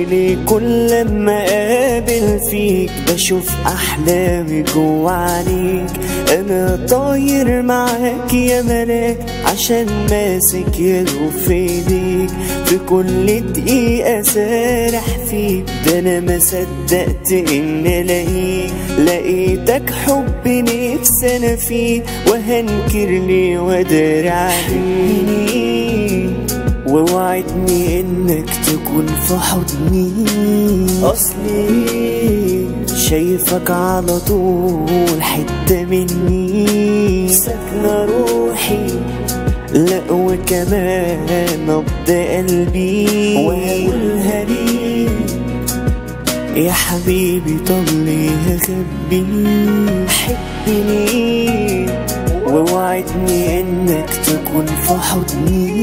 ليه كل لما اقابل فيك بشوف احلامي جوا عينيك؟ انا طاير معاك يا ملاك عشان ماسك يدو في ايديك، في كل دقيقة سارح فيك، ده انا ما صدقت ان الاقيك، لقيتك حب نفسي انا فيه، وهنكر ليه واداري عليك، ووعدني انك تكون في حضني، اصلي شايفك على طول حتة مني، ساكنة روحي لا وكمان نبض قلبي، وهقولها ليك يا حبيبي طب ليه هخبي، حبني ووعدني انك تكون في حضني،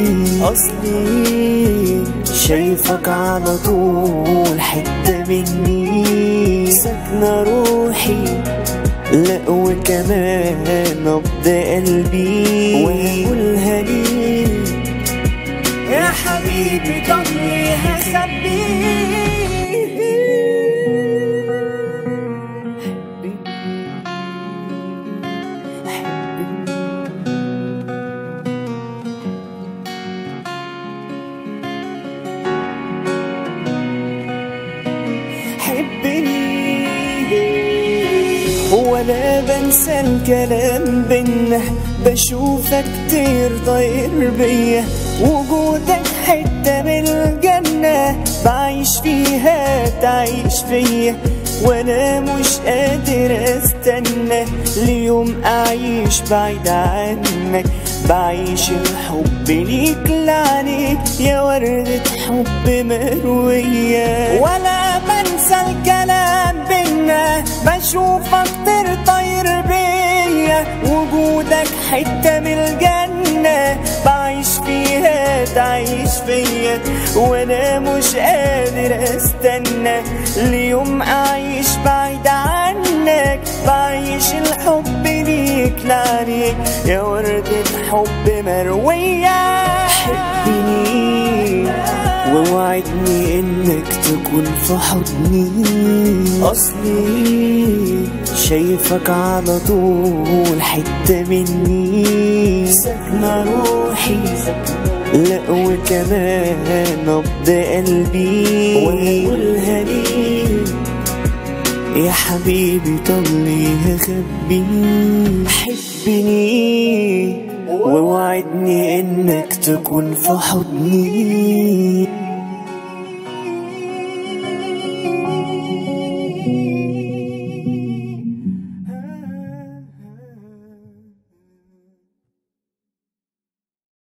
اصلي شايفك على طول حتة مني، ساكنة روحي لا وكمان نبض قلبي، وهقولها ليك يا حبيبي طب ليه هخبي. ولا بنسى الكلام بينا، بشوفك كتير طاير بيا، وجودك حتة من الجنة بعيش فيها تعيش فيا، وانا مش قادر استنى ليوم اعيش بعيد عنك، بعيش الحب ليك لعنيك يا وردة حب مروية، ولا بنسى الكلام بينا، بشوفك طاير بيا، وجودك حتة من الجنة بعيش فيها تعيش فيا، وانا مش قادر استنى ليوم اعيش بعيد عنك، بعيش الحب ليك لعنيك يا وردة حب مروية، حبني ووعدني انك تكون في حضني، اصلي شايفك على طول حتة مني، ساكنة روحي لا وكمان نبض قلبي، وهقولها ليك يا حبيبي طب ليه هخبي، حبني ووعدني انك تكون في حضني.